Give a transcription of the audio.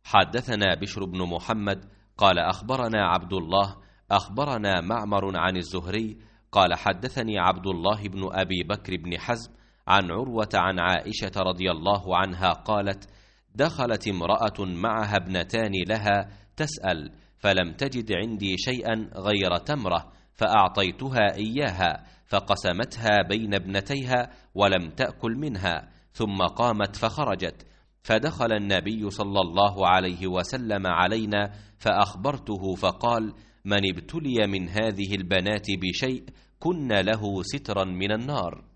حدثنا بشر بن محمد قال أخبرنا عبد الله أخبرنا معمر عن الزهري قال حدثني عبد الله بن أبي بكر بن حزم عن عروة عن عائشة رضي الله عنها قالت: دخلت امرأة معها ابنتان لها تسأل، فلم تجد عندي شيئا غير تمرة، فأعطيتها إياها، فقسمتها بين ابنتيها ولم تأكل منها، ثم قامت فخرجت. فدخل النبي صلى الله عليه وسلم علينا فأخبرته، فقال: من ابتلي من هذه البنات بشيء كن له سترا من النار.